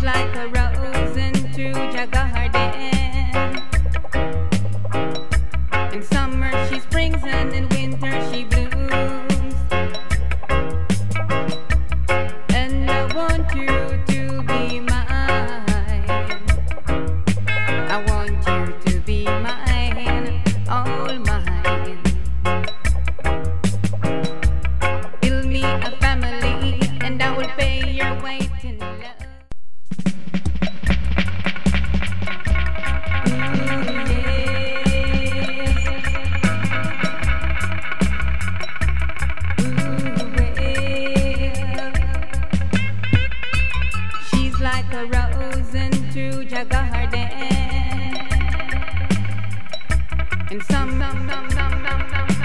like a rose into your garden. In summer she springs and in winter she blooms. And I want you to be mine. I want you to be mine, all mine. Build me a family and I will pay your weight in love. Like a rose into your garden. And some